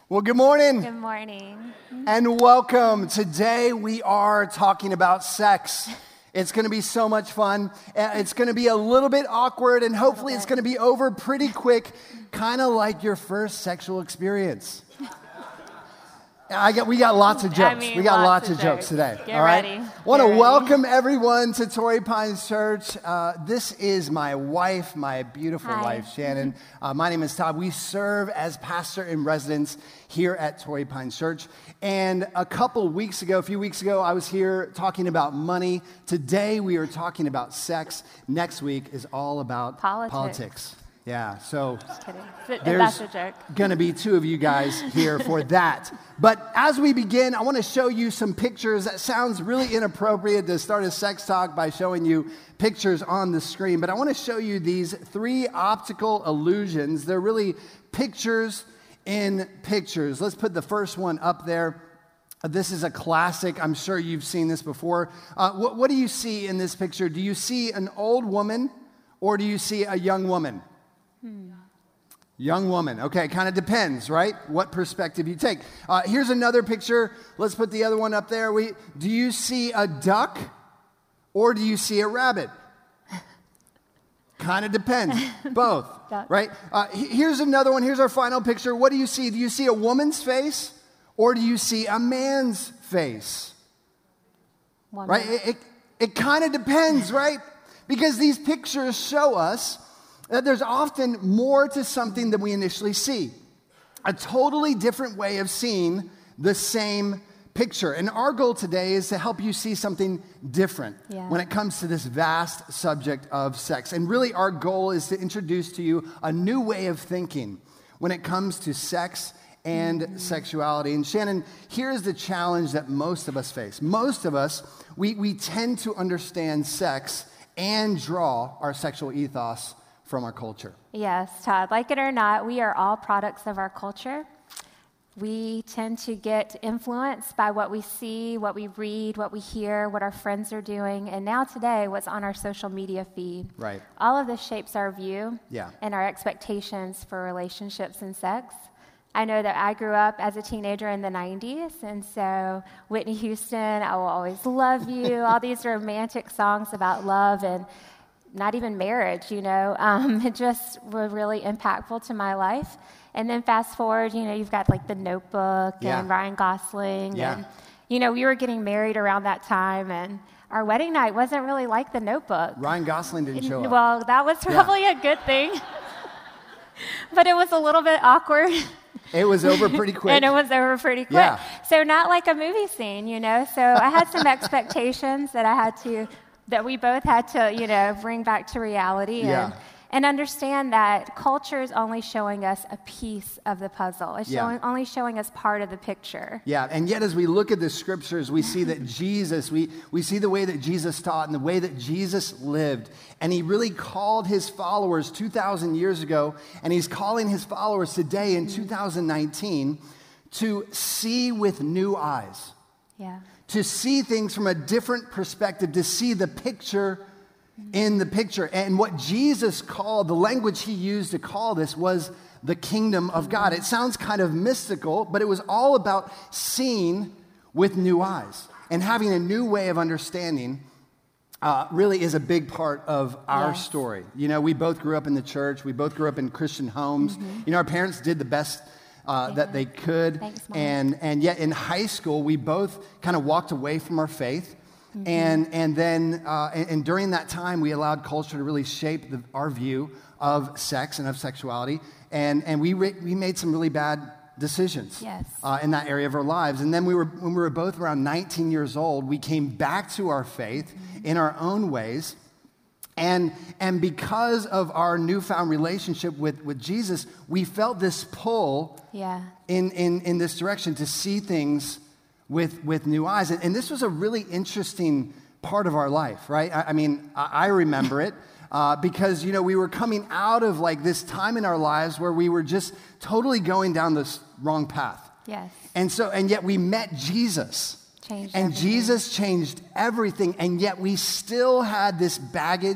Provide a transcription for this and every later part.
Well, good morning. Good morning. And welcome. Today we are talking about sex. It's going to be so much fun. It's going to be a little bit awkward, and hopefully it's going to be over pretty quick, kind of like your first sexual experience. We got lots of jokes. We got lots of jokes today. Get ready. Want to welcome everyone to Torrey Pines Church. This is my wife, my beautiful wife, Shannon. My name is Todd. We serve as pastor in residence here at Torrey Pines Church. And a few weeks ago, I was here talking about money. Today, we are talking about sex. Next week is all about politics. Yeah, so there's going to be two of you guys here for that. But as we begin, I want to show you some pictures. That sounds really inappropriate to start a sex talk by showing you pictures on the screen. But I want to show you these 3 optical illusions. They're really pictures in pictures. Let's put the first one up there. This is a classic. I'm sure you've seen this before. What do you see in this picture? Do you see an old woman or do you see a young woman? Young woman. Okay, kind of depends, right? What perspective you take. Here's another picture. Let's put the other one up there. Do you see a duck or do you see a rabbit? Kind of depends. Both, right? Here's another one. Here's our final picture. What do you see? Do you see a woman's face or do you see a man's face? Right? It kind of depends, right? Because these pictures show us that there's often more to something than we initially see. A totally different way of seeing the same picture. And our goal today is to help you see something different when it comes to this vast subject of sex. And really our goal is to introduce to you a new way of thinking when it comes to sex and sexuality. And Shannon, here's the challenge that most of us face. Most of us, we tend to understand sex and draw our sexual ethos from our culture. Yes, Todd. Like it or not, we are all products of our culture. We tend to get influenced by what we see, what we read, what we hear, what our friends are doing, and now today, what's on our social media feed. Right. All of this shapes our view and our expectations for relationships and sex. I know that I grew up as a teenager in the 90s, and so Whitney Houston, I Will Always Love You, all these romantic songs about love and not even marriage, it just was really impactful to my life. And then fast forward, you've got like The Notebook and Ryan Gosling. And, we were getting married around that time, and our wedding night wasn't really like The Notebook. Ryan Gosling didn't show up. Well, that was probably a good thing. But it was a little bit awkward. It was over pretty quick. And it was over pretty quick. Yeah. So not like a movie scene, So I had some expectations that we both had to, bring back to reality and understand that culture is only showing us a piece of the puzzle. It's only showing us part of the picture. Yeah, and yet as we look at the scriptures, we see that Jesus, we see the way that Jesus taught and the way that Jesus lived. And he really called his followers 2,000 years ago, and he's calling his followers today in 2019 to see with new eyes. Yeah. To see things from a different perspective, to see the picture in the picture. And what Jesus called, the language he used to call this was the kingdom of God. It sounds kind of mystical, but it was all about seeing with new eyes. And having a new way of understanding really is a big part of our story. We both grew up in the church. We both grew up in Christian homes. Our parents did the best that they could. Thanks, and yet in high school, we both kind of walked away from our faith. And then during that time, we allowed culture to really shape our view of sex and of sexuality. And we made some really bad decisions in that area of our lives. And then when we were both around 19 years old, we came back to our faith in our own ways. And because of our newfound relationship with Jesus, we felt this pull in this direction to see things with new eyes. And this was a really interesting part of our life, right? I remember it because, we were coming out of like this time in our lives where we were just totally going down this wrong path. Yes. And yet we met Jesus. Changed everything. Jesus changed everything, and yet we still had this baggage.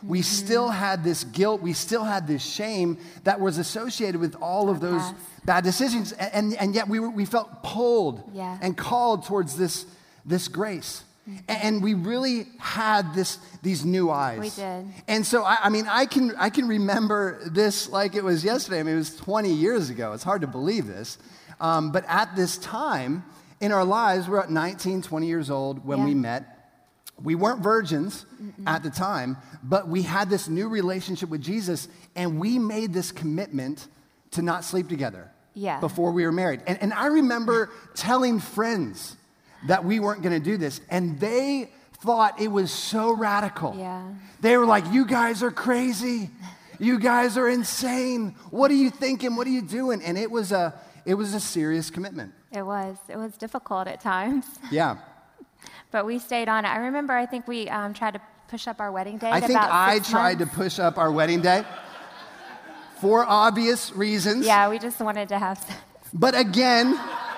We still had this guilt. We still had this shame that was associated with all of those bad decisions. And yet we felt pulled and called towards this grace. And we really had these new eyes. We did. And so, I can remember this like it was yesterday. I mean, it was 20 years ago. It's hard to believe this. But at this time in our lives, we're at 19, 20 years old when we met. We weren't virgins at the time, but we had this new relationship with Jesus, and we made this commitment to not sleep together before we were married. And I remember telling friends that we weren't going to do this, and they thought it was so radical. Yeah. They were like, you guys are crazy. You guys are insane. What are you thinking? What are you doing? And it was a serious commitment. It was difficult at times. Yeah. But we stayed on it. I remember, I think we tried to push up our wedding day. I think I tried to push up our wedding day for obvious reasons. Yeah, we just wanted to have sex. But again,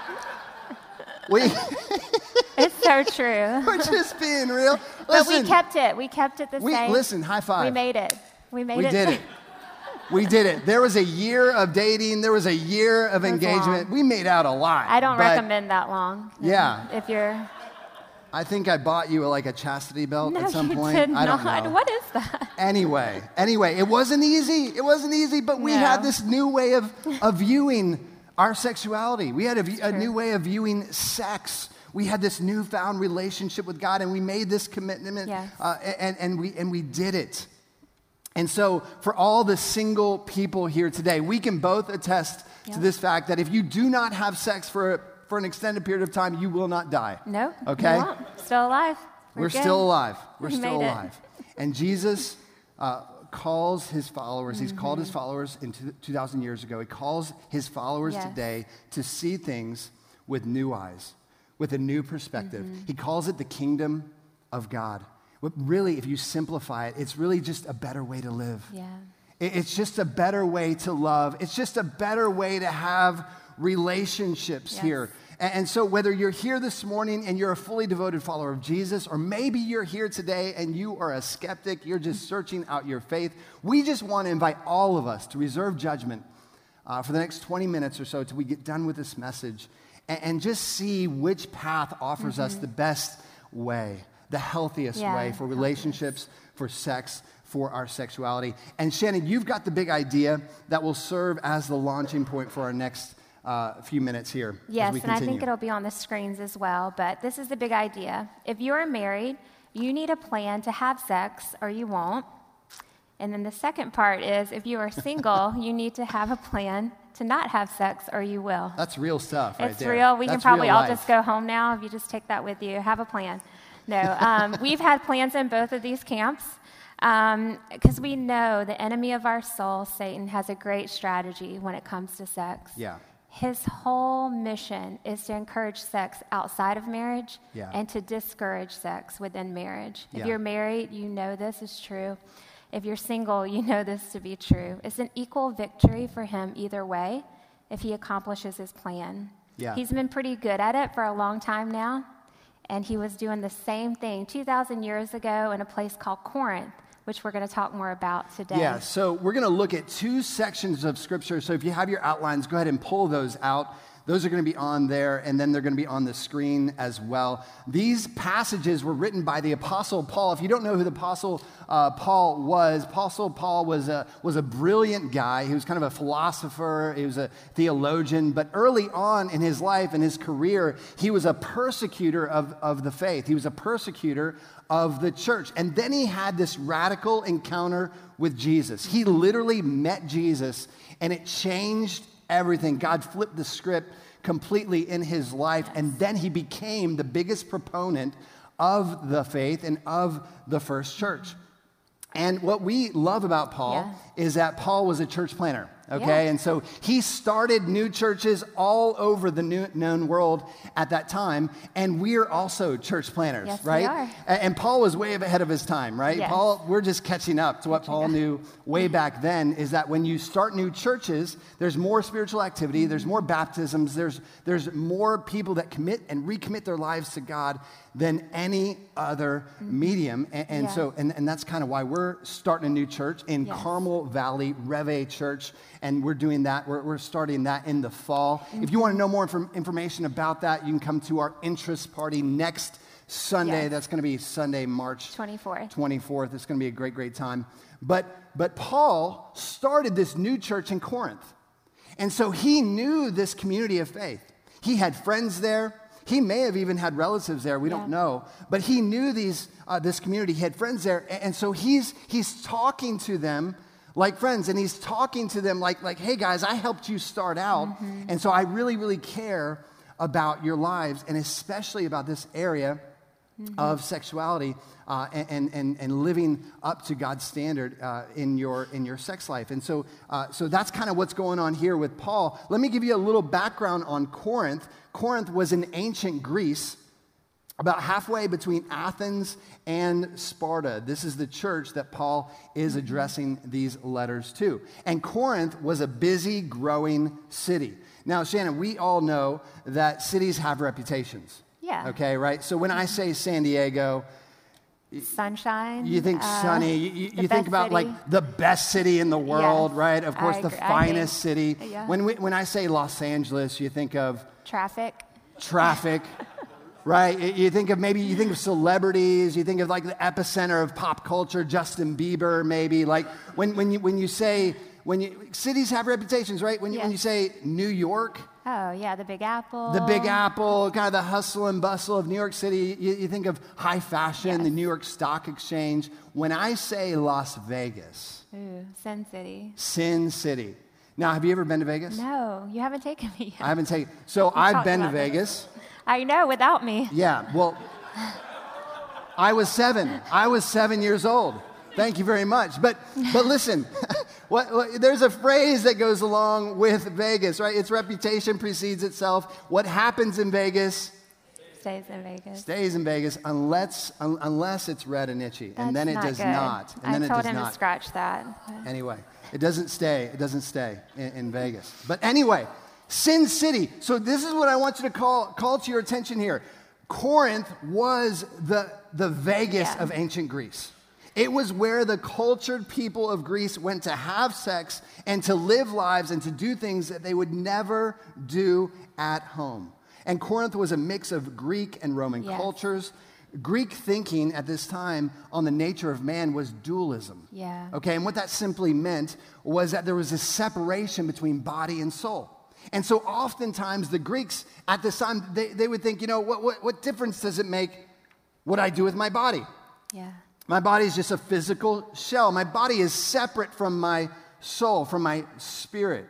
it's so true. We're just being real. Listen, but we kept it. We kept it the same. Listen, high five. We made it. We did it. We did it. There was a year of dating. There was a year of engagement. Long. We made out a lot. I don't recommend that long. Yeah. If you're... I think I bought you like a chastity belt at some point. No, you did not. I don't know. What is that? Anyway, it wasn't easy, but we had this new way of viewing our sexuality. We had a new way of viewing sex. We had this newfound relationship with God, and we made this commitment, and we did it. And so for all the single people here today, we can both attest to this fact that if you do not have sex for an extended period of time, you will not die. No. Okay? You won't. Still alive. We're still alive. We're still alive. And Jesus calls his followers, he's called his followers 2,000 years ago. He calls his followers today to see things with new eyes, with a new perspective. He calls it the kingdom of God. What really, if you simplify it, it's really just a better way to live. Yeah. It's just a better way to love. It's just a better way to have relationships here. And so whether you're here this morning and you're a fully devoted follower of Jesus, or maybe you're here today and you are a skeptic, you're just searching out your faith, we just want to invite all of us to reserve judgment for the next 20 minutes or so till we get done with this message and just see which path offers us the best way, the healthiest way for relationships, for sex, for our sexuality. And Shannon, you've got the big idea that will serve as the launching point for our next few minutes here. Yes, and I think it'll be on the screens as well, but this is the big idea. If you are married, you need a plan to have sex or you won't. And then the second part is if you are single, you need to have a plan to not have sex or you will. That's real stuff right there. It's real. We can probably all just go home now if you just take that with you. Have a plan. No, we've had plans in both of these camps because we know the enemy of our soul, Satan, has a great strategy when it comes to sex. Yeah. His whole mission is to encourage sex outside of marriage and to discourage sex within marriage. If you're married, you know this is true. If you're single, you know this to be true. It's an equal victory for him either way if he accomplishes his plan. Yeah. He's been pretty good at it for a long time now, and he was doing the same thing 2,000 years ago in a place called Corinth, which we're going to talk more about today. Yeah, so we're going to look at two sections of Scripture. So if you have your outlines, go ahead and pull those out. Those are going to be on there, and then they're going to be on the screen as well. These passages were written by the Apostle Paul. If you don't know who the Apostle Paul was a brilliant guy. He was kind of a philosopher. He was a theologian. But early on in his life and his career, he was a persecutor of the faith. He was a persecutor of the church. And then he had this radical encounter with Jesus. He literally met Jesus, and it changed everything. God flipped the script completely in his life, and then he became the biggest proponent of the faith and of the first church. And what we love about Paul is that Paul was a church planner, okay? Yeah. And so he started new churches all over the known world at that time, and we're also church planners, yes, right? We are. And Paul was way ahead of his time, right? Yes. Paul, we're just catching up to what Paul knew way back then, is that when you start new churches, there's more spiritual activity, there's more baptisms, there's more people that commit and recommit their lives to God than any other medium. And so that's kind of why we're starting a new church in Carmel Valley Reve Church, and we're doing that. We're starting that in the fall. If you want to know more information about that, you can come to our interest party next Sunday. Yes. That's going to be Sunday, March 24th. It's going to be a great time. But Paul started this new church in Corinth. And so he knew this community of faith. He had friends there. He may have even had relatives there. We don't know. But he knew this community. He had friends there. And so he's talking to them like friends. And he's talking to them like, hey, guys, I helped you start out. Mm-hmm. And so I really, really care about your lives, and especially about this area of sexuality and living up to God's standard in your sex life. And so that's kind of what's going on here with Paul. Let me give you a little background on Corinth. Corinth was in ancient Greece, about halfway between Athens and Sparta. This is the church that Paul is addressing these letters to. And Corinth was a busy, growing city. Now, Shannon, we all know that cities have reputations. Yeah. Okay, right? So when I say San Diego, sunshine. you think sunny. You think about city. Like the best city in the world, Yes, right? Of course, the finest city. Yeah. When I say Los Angeles, you think of traffic, right? You think of celebrities. You think of like the epicenter of pop culture, Justin Bieber, maybe. Like cities have reputations, right? When you say New York. Oh, yeah, the Big Apple. The Big Apple, kind of the hustle and bustle of New York City. You think of high fashion, the New York Stock Exchange. When I say Las Vegas. Ooh, Sin City. Sin City. Now, have you ever been to Vegas? No, you haven't taken me yet. I haven't taken. So I've been to Vegas. I know, without me. Yeah, well, I was 7. I was 7 years old. Thank you very much. But listen, there's a phrase that goes along with Vegas, right? Its reputation precedes itself. What happens in Vegas stays in Vegas. Stays in Vegas unless it's red and itchy, and then it does not. I told him to scratch that. Anyway, it doesn't stay. It doesn't stay in Vegas. But anyway, Sin City. So this is what I want you to call to your attention here. Corinth was the Vegas of ancient Greece. It was where the cultured people of Greece went to have sex and to live lives and to do things that they would never do at home. And Corinth was a mix of Greek and Roman cultures. Greek thinking at this time on the nature of man was dualism. Yeah. Okay, and what that simply meant was that there was a separation between body and soul. And so oftentimes the Greeks at this time, they would think, what difference does it make what I do with my body? Yeah. My body is just a physical shell. My body is separate from my soul, from my spirit.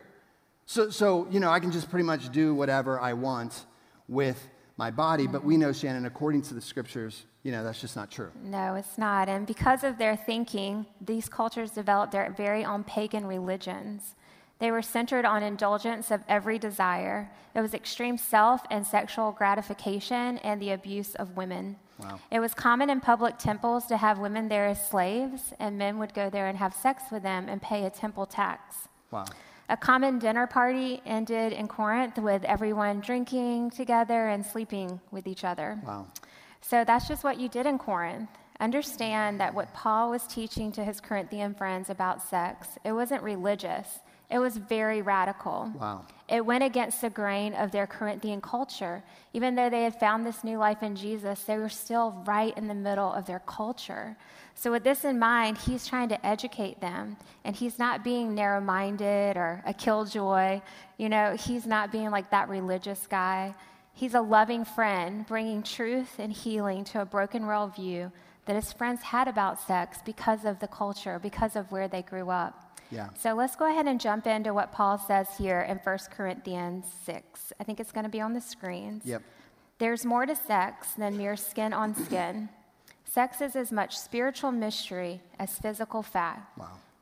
So I can just pretty much do whatever I want with my body. But we know, Shannon, according to the scriptures, that's just not true. No, it's not. And because of their thinking, these cultures developed their very own pagan religions. They were centered on indulgence of every desire. It was extreme self and sexual gratification and the abuse of women. Wow. It was common in public temples to have women there as slaves, and men would go there and have sex with them and pay a temple tax. Wow. A common dinner party ended in Corinth with everyone drinking together and sleeping with each other. Wow. So that's just what you did in Corinth. Understand that what Paul was teaching to his Corinthian friends about sex, it wasn't religious. It was very radical. Wow. It went against the grain of their Corinthian culture. Even though they had found this new life in Jesus, they were still right in the middle of their culture. So with this in mind, he's trying to educate them, and he's not being narrow-minded or a killjoy. He's not being like that religious guy. He's a loving friend, bringing truth and healing to a broken worldview that his friends had about sex because of the culture, because of where they grew up. Yeah. So let's go ahead and jump into what Paul says here in 1 Corinthians 6. I think it's going to be on the screens. Yep. There's more to sex than mere skin on skin. Sex is as much spiritual mystery as physical fact. Wow.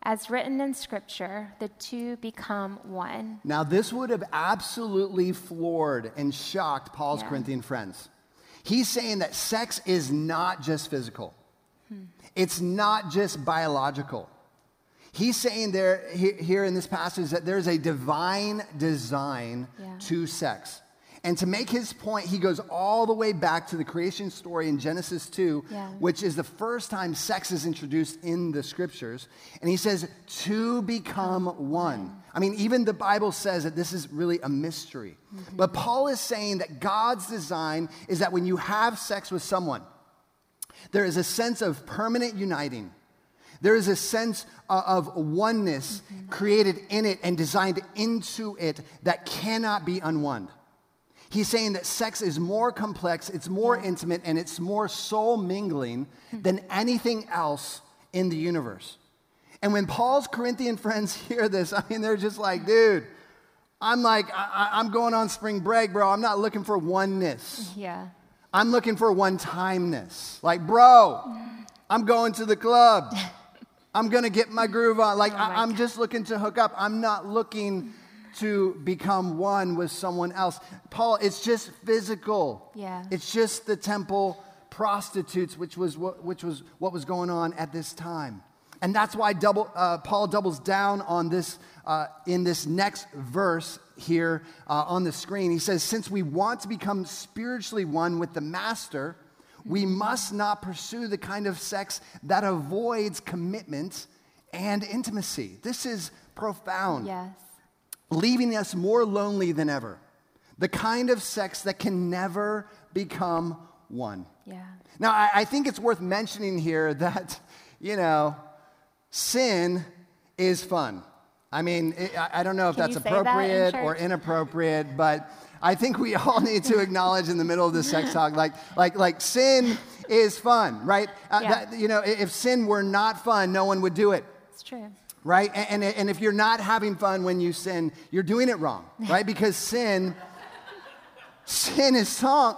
As written in Scripture, the two become one. Now, this would have absolutely floored and shocked Paul's Corinthian friends. He's saying that sex is not just physical. It's not just biological. He's saying here in this passage that there's a divine design to sex. And to make his point, he goes all the way back to the creation story in Genesis 2, which is the first time sex is introduced in the scriptures. And he says, to become one. I mean, even the Bible says that this is really a mystery. But Paul is saying that God's design is that when you have sex with someone, there is a sense of permanent uniting. There is a sense of oneness created in it and designed into it that cannot be unwound. He's saying that sex is more complex, it's more intimate, and it's more soul mingling than anything else in the universe. And when Paul's Corinthian friends hear this, I mean, they're just like, dude, I'm going on spring break, bro. I'm not looking for oneness. Yeah. I'm looking for one-timeness. Like, bro, I'm going to the club. I'm going to get my groove on. Like, I'm just looking to hook up. I'm not looking to become one with someone else. Paul, it's just physical. Yeah. It's just the temple prostitutes, which was what was going on at this time. And that's why Paul doubles down on this in this next verse here on the screen. He says, since we want to become spiritually one with the master, we must not pursue the kind of sex that avoids commitment and intimacy. This is profound. Yes. Leaving us more lonely than ever. The kind of sex that can never become one. Yeah. Now, I think it's worth mentioning here that, sin is fun. I mean, I don't know if that's appropriate or inappropriate, but I think we all need to acknowledge in the middle of the sex talk, like sin is fun, right? If sin were not fun, no one would do it. It's true. Right? And if you're not having fun when you sin, you're doing it wrong, right? Because sin is fun,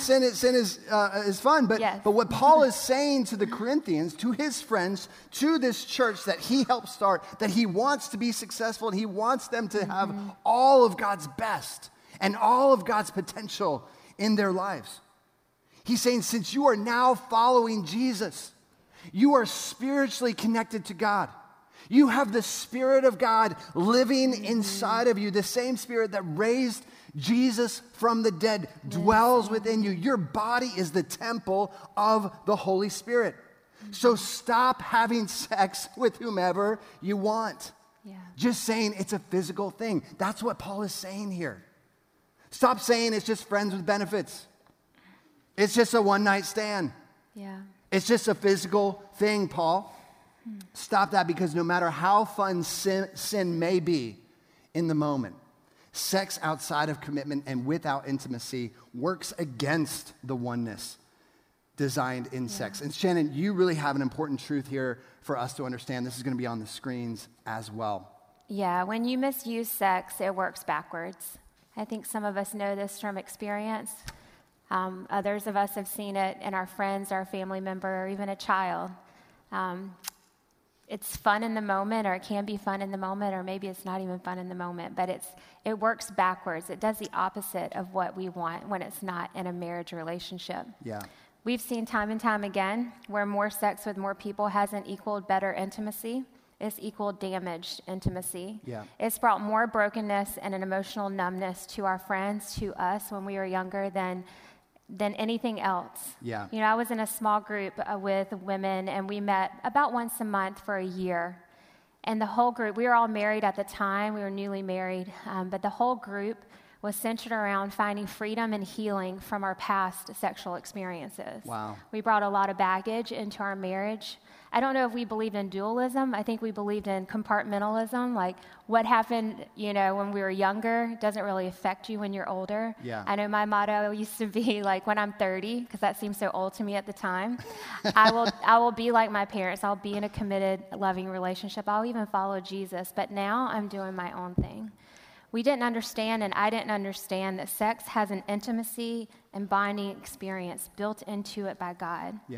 but what Paul is saying to the Corinthians, to his friends, to this church that he helped start, that he wants to be successful and he wants them to have all of God's best and all of God's potential in their lives. He's saying, since you are now following Jesus, you are spiritually connected to God. You have the Spirit of God living inside of you. The same Spirit that raised Jesus from the dead dwells within you. Your body is the temple of the Holy Spirit. So stop having sex with whomever you want. Yeah. Just saying it's a physical thing. That's what Paul is saying here. Stop saying it's just friends with benefits. It's just a one-night stand. Yeah. It's just a physical thing, Paul. Stop that, because no matter how fun sin may be in the moment, sex outside of commitment and without intimacy works against the oneness designed in sex. And Shannon, you really have an important truth here for us to understand. This is going to be on the screens as well. Yeah, when you misuse sex, it works backwards. I think some of us know this from experience. Others of us have seen it in our friends, our family member, or even a child. It's fun in the moment, or it can be fun in the moment, or maybe it's not even fun in the moment, but it works backwards. It does the opposite of what we want when it's not in a marriage relationship. Yeah. We've seen time and time again where more sex with more people hasn't equaled better intimacy. It's equaled damaged intimacy. Yeah. It's brought more brokenness and an emotional numbness to our friends, to us when we were younger than anything else. Yeah. I was in a small group with women, and we met about once a month for a year. And the whole group, we were all married at the time. We were newly married. But the whole group was centered around finding freedom and healing from our past sexual experiences. Wow. We brought a lot of baggage into our marriage. I don't know if we believed in dualism. I think we believed in compartmentalism, like what happened, when we were younger doesn't really affect you when you're older. Yeah. I know my motto used to be like, when I'm 30, because that seemed so old to me at the time, I will be like my parents. I'll be in a committed, loving relationship. I'll even follow Jesus. But now I'm doing my own thing. We didn't understand, and I didn't understand, that sex has an intimacy and binding experience built into it by God. Yeah.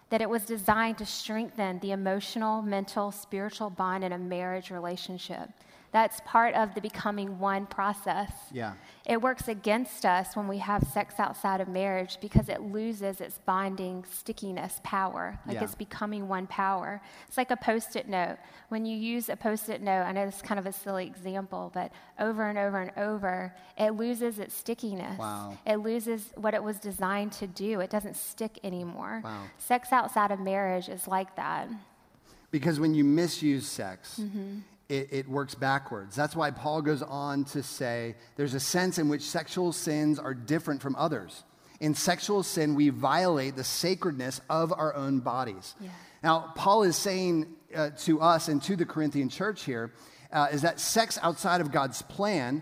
that it was designed to strengthen the emotional, mental, spiritual bond in a marriage relationship. That's part of the becoming one process. Yeah. It works against us when we have sex outside of marriage because it loses its bonding, stickiness, power. Like it's becoming one power. It's like a Post-it note. When you use a Post-it note, I know this is kind of a silly example, but over and over and over, it loses its stickiness. Wow. It loses what it was designed to do. It doesn't stick anymore. Wow. Sex outside of marriage is like that. Because when you misuse sex, it works backwards. That's why Paul goes on to say there's a sense in which sexual sins are different from others. In sexual sin, we violate the sacredness of our own bodies. Yeah. Now, Paul is saying to us and to the Corinthian church here is that sex outside of God's plan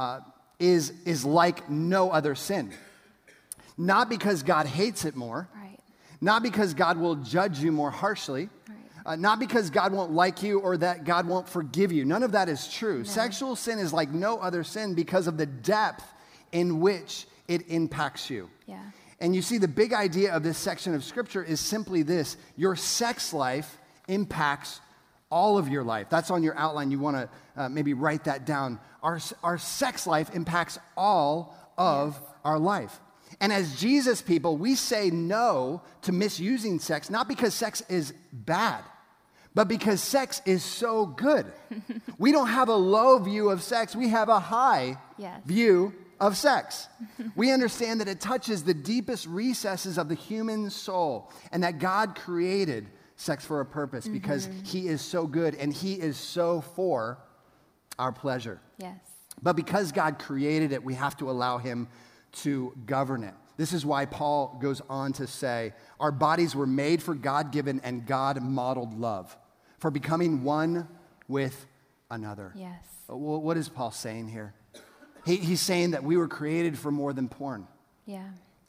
is like no other sin. Not because God hates it more, right. Not because God will judge you more harshly, right. Not because God won't like you or that God won't forgive you. None of that is true. No. Sexual sin is like no other sin because of the depth in which it impacts you. Yeah. And you see, the big idea of this section of Scripture is simply this. Your sex life impacts all of your life. That's on your outline. You want to maybe write that down. Our sex life impacts all of our life. And as Jesus people, we say no to misusing sex, not because sex is bad, but because sex is so good. We don't have a low view of sex. We have a high view of sex. We understand that it touches the deepest recesses of the human soul and that God created sex for a purpose because he is so good and he is so for our pleasure. Yes. But because God created it, we have to allow him to govern it. This is why Paul goes on to say, our bodies were made for God-given and God-modeled love, for becoming one with another. Yes. What is Paul saying here? He's saying that we were created for more than porn. Yeah.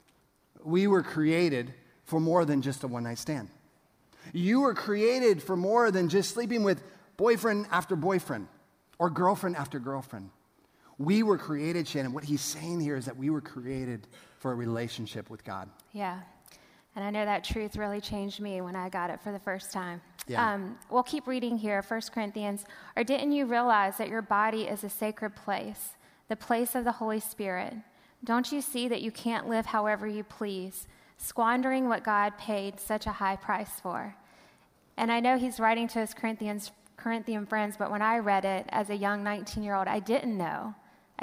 We were created for more than just a one-night stand. You were created for more than just sleeping with boyfriend after boyfriend or girlfriend after girlfriend. We were created, Shannon. What he's saying here is that we were created for a relationship with God. Yeah. And I know that truth really changed me when I got it for the first time. Yeah. We'll keep reading here, 1 Corinthians. Or didn't you realize that your body is a sacred place, the place of the Holy Spirit? Don't you see that you can't live however you please, squandering what God paid such a high price for? And I know he's writing to his Corinthian friends, but when I read it as a young 19-year-old, I didn't know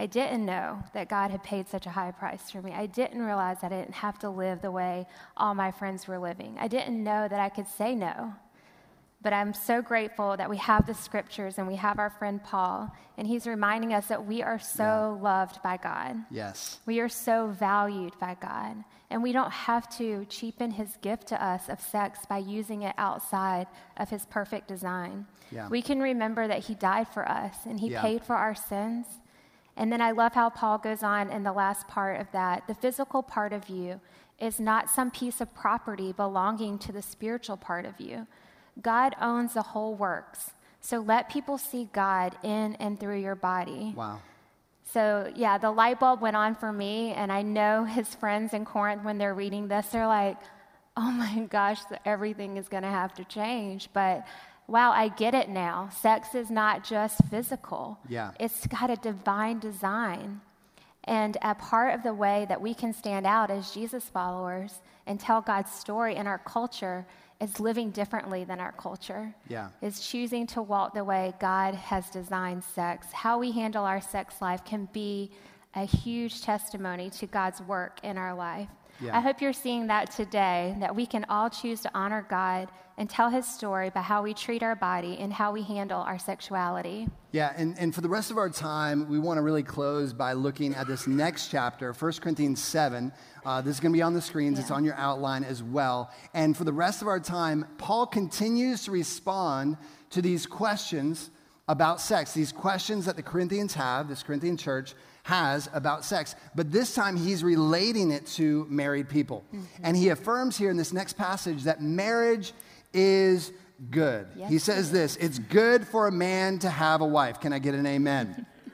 that God had paid such a high price for me. I didn't realize that I didn't have to live the way all my friends were living. I didn't know that I could say no. But I'm so grateful that we have the scriptures and we have our friend Paul, and he's reminding us that we are so loved by God. Yes. We are so valued by God. And we don't have to cheapen his gift to us of sex by using it outside of his perfect design. Yeah. We can remember that he died for us and he paid for our sins. And then I love how Paul goes on in the last part of that. The physical part of you is not some piece of property belonging to the spiritual part of you. God owns the whole works. So let people see God in and through your body. Wow. So, yeah, the light bulb went on for me, and I know his friends in Corinth, when they're reading this, they're like, oh my gosh, everything is going to have to change. But wow, I get it now. Sex is not just physical. Yeah. It's got a divine design. And a part of the way that we can stand out as Jesus followers and tell God's story in our culture is living differently than our culture. Yeah. Is choosing to walk the way God has designed sex. How we handle our sex life can be a huge testimony to God's work in our life. Yeah. I hope you're seeing that today, that we can all choose to honor God and tell his story by how we treat our body and how we handle our sexuality. Yeah, and for the rest of our time, we want to really close by looking at this next chapter, 1 Corinthians 7. This is going to be on the screens. Yeah. It's on your outline as well. And for the rest of our time, Paul continues to respond to these questions about sex, these questions that the Corinthians have, this Corinthian church has about sex. But this time he's relating it to married people. Mm-hmm. And he affirms here in this next passage that marriage is good. Yes, he says this, it's good for a man to have a wife. Can I get an amen?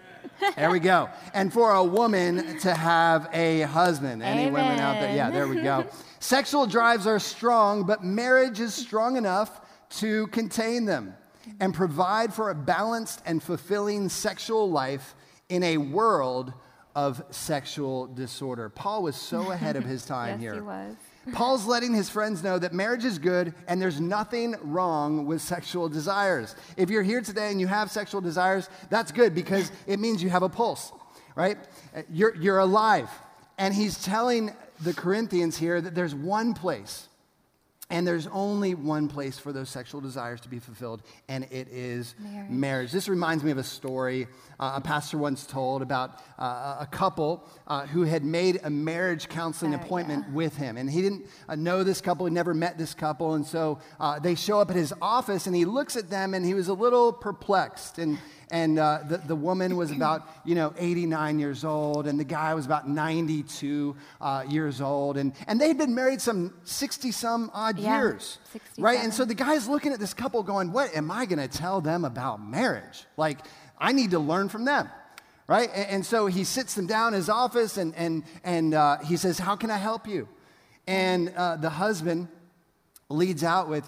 There we go. And for a woman to have a husband. Any women out there? Yeah, there we go. Sexual drives are strong, but marriage is strong enough to contain them and provide for a balanced and fulfilling sexual life in a world of sexual disorder. Paul was so ahead of his time here. Yes, he was. Paul's letting his friends know that marriage is good and there's nothing wrong with sexual desires. If you're here today and you have sexual desires, that's good because it means you have a pulse, right? You're alive. And he's telling the Corinthians here that there's one place, and there's only one place for those sexual desires to be fulfilled, and it is marriage. This reminds me of a story a pastor once told about a couple who had made a marriage counseling appointment with him. And he didn't know this couple, he never met this couple, and so they show up at his office, and he looks at them, and he was a little perplexed. And the woman was about, 89 years old, and the guy was about 92 years old. And they'd been married some 60-some odd years, 67. Right? And so the guy's looking at this couple going, what am I going to tell them about marriage? Like, I need to learn from them, right? And so he sits them down in his office, and he says, how can I help you? And the husband leads out with,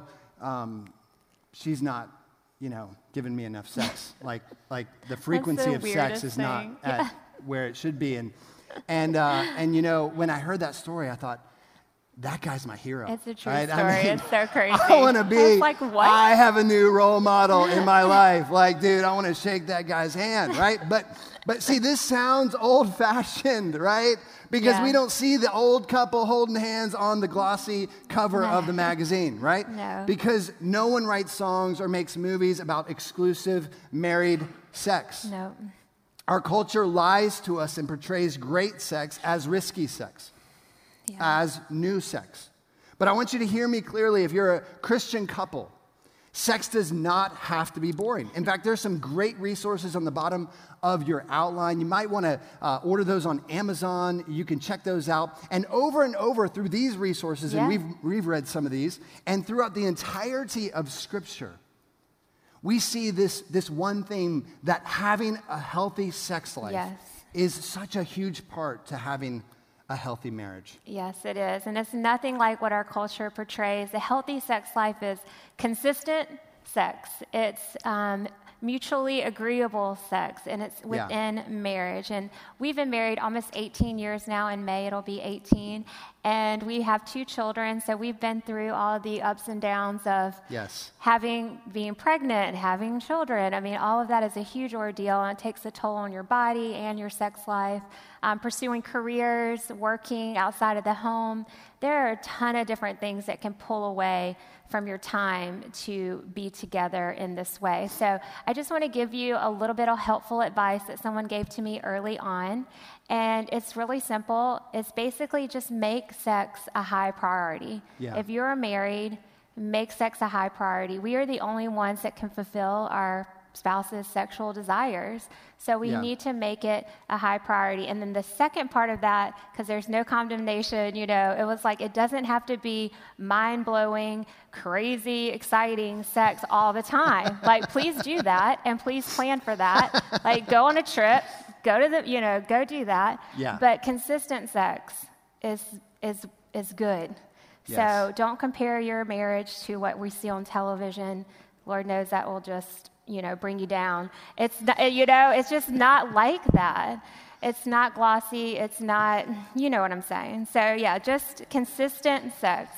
she's not, giving me enough sex. Like the frequency of sex is not at where it should be. And when I heard that story, I thought, that guy's my hero. It's a true story. It's so crazy. I want to be, like, what? I have a new role model in my life. Like, dude, I want to shake that guy's hand, right? But see, this sounds old-fashioned, right? Because we don't see the old couple holding hands on the glossy cover of the magazine, right? No. Because no one writes songs or makes movies about exclusive married sex. No. Our culture lies to us and portrays great sex as risky sex, as new sex. But I want you to hear me clearly. If you're a Christian couple, sex does not have to be boring. In fact, there's some great resources on the bottom of your outline. You might want to order those on Amazon. You can check those out. And over through these resources, and we've read some of these, and throughout the entirety of Scripture, we see this one theme that having a healthy sex life is such a huge part to having a healthy marriage. Yes, it is. And it's nothing like what our culture portrays. A healthy sex life is consistent sex. It's mutually agreeable sex, and it's within marriage. And we've been married almost 18 years now. In May, it'll be 18. And we have 2 children, so we've been through all of the ups and downs of being pregnant, having children. I mean, all of that is a huge ordeal, and it takes a toll on your body and your sex life. Pursuing careers, working outside of the home. There are a ton of different things that can pull away from your time to be together in this way. So I just want to give you a little bit of helpful advice that someone gave to me early on. And it's really simple. It's basically just make sex a high priority. Yeah. If you're married, make sex a high priority. We are the only ones that can fulfill our spouse's sexual desires. So we need to make it a high priority. And then the second part of that, because there's no condemnation, it was like, it doesn't have to be mind-blowing, crazy, exciting sex all the time. Like, please do that, and please plan for that. Like, go on a trip, go to go do that. Yeah. But consistent sex is good. Yes. So don't compare your marriage to what we see on television. Lord knows that will just bring you down. It's not, it's just not like that. It's not glossy. It's not, you know what I'm saying. So just consistent sex.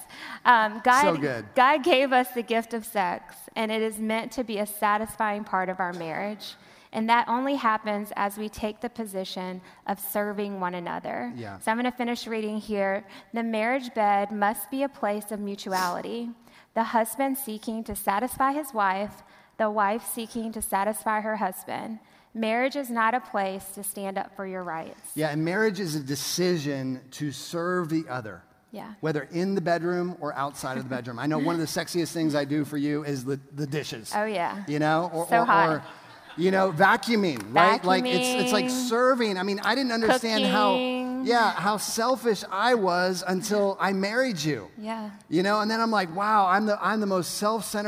God gave us the gift of sex, and it is meant to be a satisfying part of our marriage. And that only happens as we take the position of serving one another. Yeah. So I'm going to finish reading here. The marriage bed must be a place of mutuality. The husband seeking to satisfy his wife, the wife seeking to satisfy her husband. Marriage is not a place to stand up for your rights. Yeah, and marriage is a decision to serve the other. Yeah. Whether in the bedroom or outside of the bedroom. I know one of the sexiest things I do for you is the dishes. Oh, yeah. Or vacuuming, right? Like it's like serving. I mean, I didn't understand how selfish I was until I married you. Yeah. And then I'm like, wow, I'm the most self-centered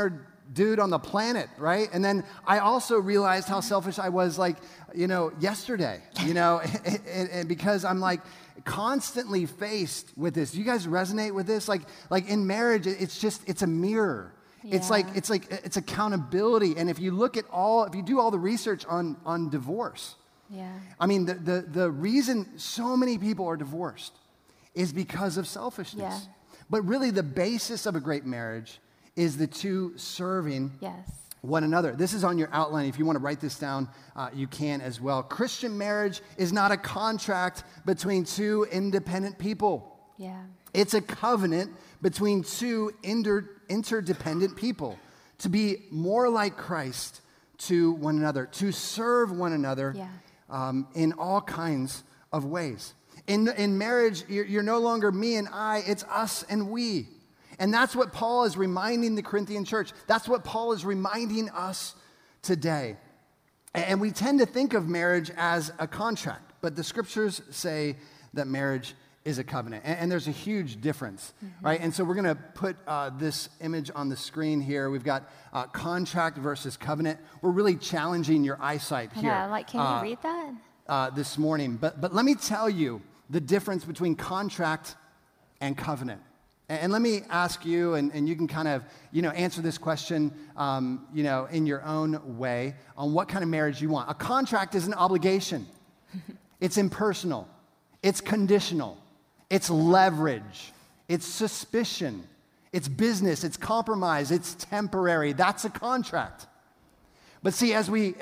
dude on the planet, right? And then I also realized how selfish I was, like, yesterday, and because I'm like constantly faced with this. Do you guys resonate with this? Like in marriage, it's a mirror. Yeah. It's accountability. And if you do all the research on divorce, I mean, the reason so many people are divorced is because of selfishness. Yeah. But really the basis of a great marriage is the two serving one another. This is on your outline. If you want to write this down, you can as well. Christian marriage is not a contract between two independent people. Yeah. It's a covenant between two interdependent people to be more like Christ to one another, to serve one another in all kinds of ways. In marriage, you're no longer me and I, it's us and we. And that's what Paul is reminding the Corinthian church. That's what Paul is reminding us today. And we tend to think of marriage as a contract, but the scriptures say that marriage is a covenant. And there's a huge difference, right? And so we're going to put this image on the screen here. We've got contract versus covenant. We're really challenging your eyesight here. Yeah, can you read that? This morning. But let me tell you the difference between contract and covenant. And let me ask you, and you can kind of, answer this question, in your own way on what kind of marriage you want. A contract is an obligation. It's impersonal. It's conditional. It's leverage. It's suspicion. It's business. It's compromise. It's temporary. That's a contract. But see, as we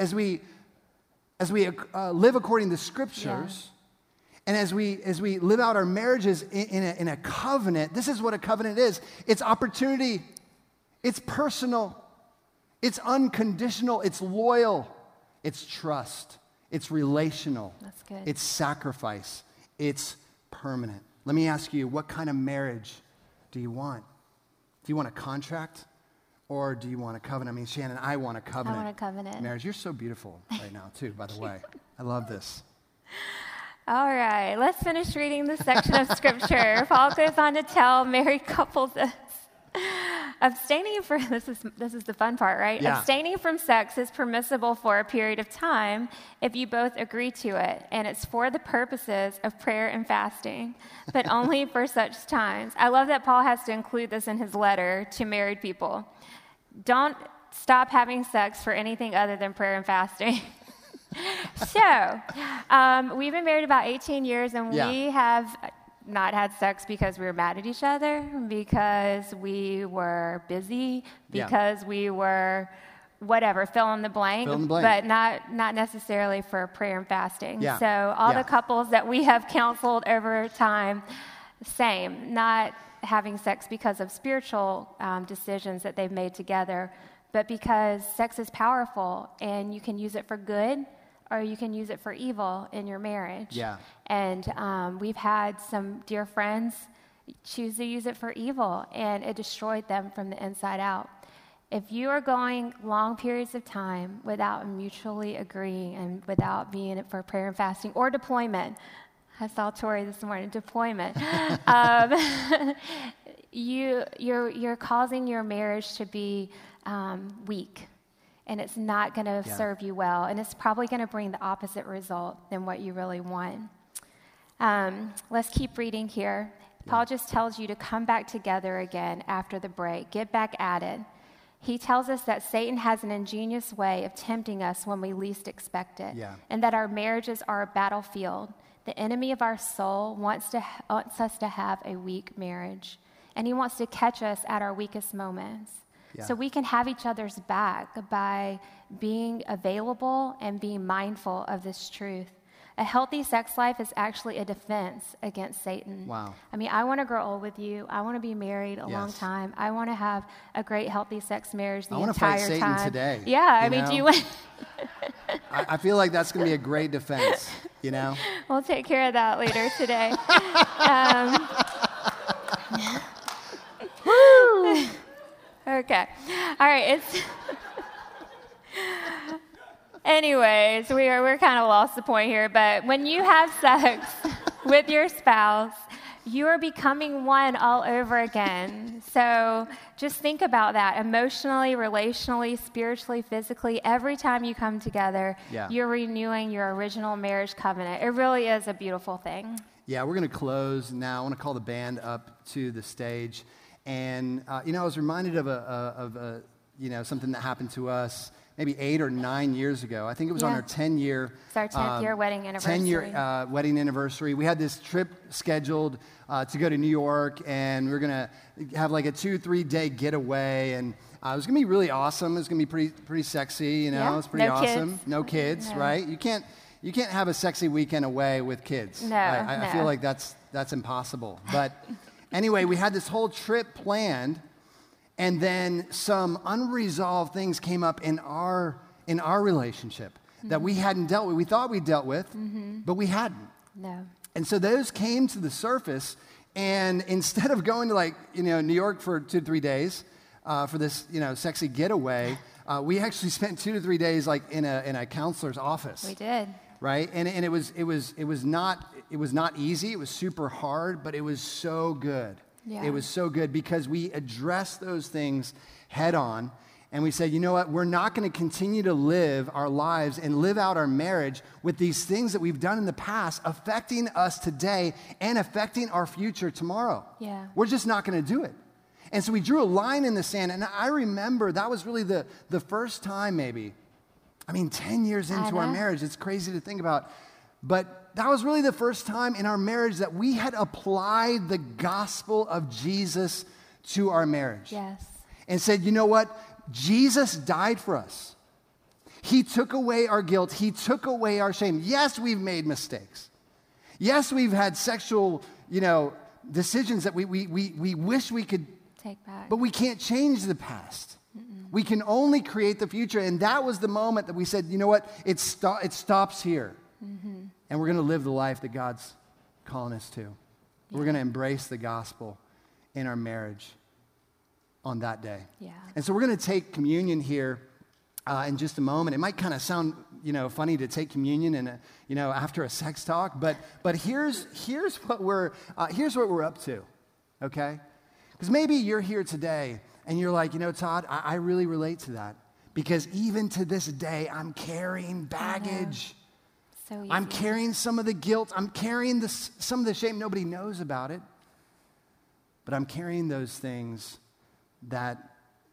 live according to scriptures, and as we live out our marriages in a covenant, this is what a covenant is. It's opportunity. It's personal. It's unconditional. It's loyal. It's trust. It's relational. That's good. It's sacrifice. It's permanent. Let me ask you, what kind of marriage do you want? Do you want a contract or do you want a covenant? I mean, Shannon, I want a covenant. I want a covenant. Marriage. You're so beautiful right now, too, by the way. I love this. All right, let's finish reading this section of Scripture. Paul goes on to tell married couples this. Abstaining from, this is the fun part, right? Yeah. Abstaining from sex is permissible for a period of time if you both agree to it, and it's for the purposes of prayer and fasting, but only for such times. I love that Paul has to include this in his letter to married people. Don't stop having sex for anything other than prayer and fasting. So, we've been married about 18 years, and we have not had sex because we were mad at each other, because we were busy, because we were whatever, fill in the blank, but not necessarily for prayer and fasting. Yeah. So all the couples that we have counseled over time, same, not having sex because of spiritual decisions that they've made together, but because sex is powerful and you can use it for good or you can use it for evil in your marriage. Yeah. And we've had some dear friends choose to use it for evil, and it destroyed them from the inside out. If you are going long periods of time without mutually agreeing and without being it for prayer and fasting or deployment, I saw Tori this morning, deployment, you're causing your marriage to be weak. And it's not going to serve you well. And it's probably going to bring the opposite result than what you really want. Let's keep reading here. Paul just tells you to come back together again after the break. Get back at it. He tells us that Satan has an ingenious way of tempting us when we least expect it. Yeah. And that our marriages are a battlefield. The enemy of our soul wants us to have a weak marriage. And he wants to catch us at our weakest moments. Yeah. So we can have each other's back by being available and being mindful of this truth. A healthy sex life is actually a defense against Satan. Wow. I mean, I want to grow old with you. I want to be married a long time. I want to have a great, healthy sex marriage the entire time. I want to fight Satan today. Yeah, I mean, do you want... I feel like that's going to be a great defense, you know? We'll take care of that later today. Woo! Okay. All right. Anyways, we're kind of lost the point here, but when you have sex with your spouse, you are becoming one all over again. So just think about that emotionally, relationally, spiritually, physically. Every time you come together, you're renewing your original marriage covenant. It really is a beautiful thing. Yeah, we're going to close now. I want to call the band up to the stage. And, I was reminded of something that happened to us maybe 8 or 9 years ago. I think it was on our 10-year. It's our 10th-year wedding anniversary. 10-year wedding anniversary. We had this trip scheduled to go to New York, and we were going to have like a 2-3 day getaway, and it was going to be really awesome. It was going to be pretty sexy, It's pretty awesome. Kids. No kids, right? You can't have a sexy weekend away with kids. No, I feel like that's impossible. But anyway, we had this whole trip planned. And then some unresolved things came up in our relationship that we hadn't dealt with. We thought we dealt with, but we hadn't. No. And so those came to the surface, and instead of going to New York for 2 to 3 days for this sexy getaway, we actually spent 2 to 3 days in a counselor's office. We did. Right, and it was not easy. It was super hard, but it was so good. Yeah. It was so good because we addressed those things head on, and we said, you know what, we're not going to continue to live our lives and live out our marriage with these things that we've done in the past affecting us today and affecting our future tomorrow. Yeah. We're just not going to do it. And so we drew a line in the sand, and I remember that was really the first time maybe, 10 years into our marriage, it's crazy to think about, but that was really the first time in our marriage that we had applied the gospel of Jesus to our marriage. Yes. And said, you know what? Jesus died for us. He took away our guilt. He took away our shame. Yes, we've made mistakes. Yes, we've had sexual, decisions that we wish we could take back. But we can't change the past. We can only create the future. And that was the moment that we said, you know what? It stops here. And we're going to live the life that God's calling us to. We're going to embrace the gospel in our marriage on that day. Yeah. And so we're going to take communion here in just a moment. It might kind of sound, funny to take communion and after a sex talk, but here's what we're up to, okay? Because maybe you're here today and you're like, Todd, I really relate to that because even to this day I'm carrying baggage. So easy. I'm carrying some of the guilt. I'm carrying some of the shame. Nobody knows about it. But I'm carrying those things that,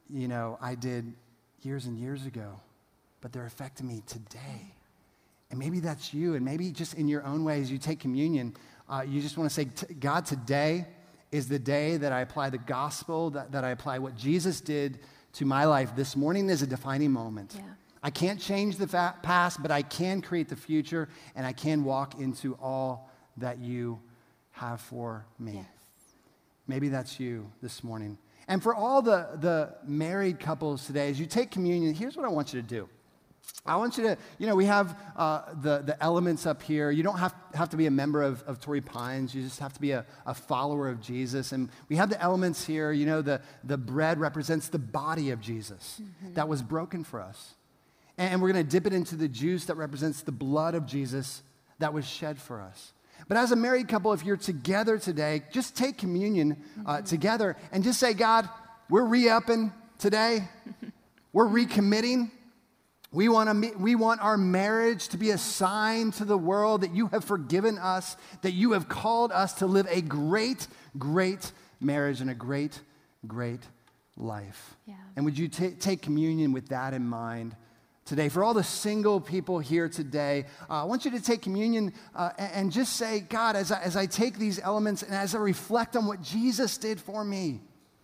I did years and years ago. But they're affecting me today. And maybe that's you. And maybe just in your own way, as you take communion, you just want to say, God, today is the day that I apply the gospel, that I apply what Jesus did to my life. This morning is a defining moment. Yeah. I can't change the past, but I can create the future, and I can walk into all that you have for me. Yes. Maybe that's you this morning. And for all the married couples today, as you take communion, here's what I want you to do. I want you to, we have the elements up here. You don't have to be a member of Torrey Pines. You just have to be a follower of Jesus. And we have the elements here. The bread represents the body of Jesus that was broken for us. And we're going to dip it into the juice that represents the blood of Jesus that was shed for us. But as a married couple, if you're together today, just take communion together and just say, God, we're re-upping today. We're recommitting. We want our marriage to be a sign to the world that you have forgiven us, that you have called us to live a great, great marriage and a great, great life. Yeah. And would you take communion with that in mind today? For all the single people here today, I want you to take communion and just say, God, as I take these elements and as I reflect on what Jesus did for me,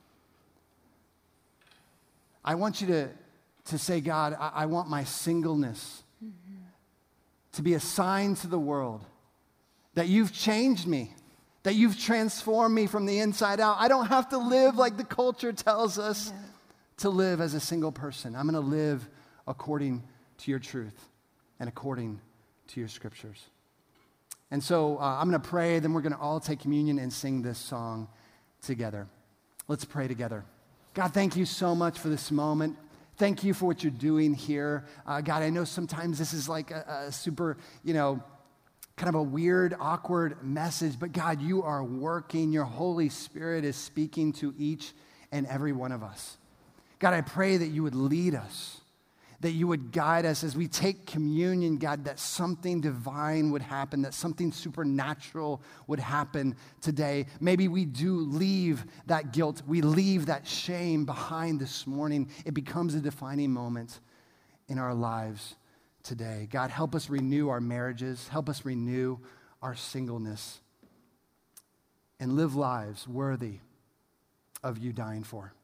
I want you to say, God, I want my singleness to be a sign to the world that you've changed me, that you've transformed me from the inside out. I don't have to live like the culture tells us to live as a single person. I'm going to live according to your truth and according to your scriptures. And so I'm going to pray, then we're going to all take communion and sing this song together. Let's pray together. God, thank you so much for this moment. Thank you for what you're doing here. God, I know sometimes this is like a super, kind of a weird, awkward message, but God, you are working. Your Holy Spirit is speaking to each and every one of us. God, I pray that you would lead us, that you would guide us as we take communion, God, that something divine would happen, that something supernatural would happen today. Maybe we do leave that guilt, we leave that shame behind this morning. It becomes a defining moment in our lives today. God, help us renew our marriages, help us renew our singleness, and live lives worthy of you dying for.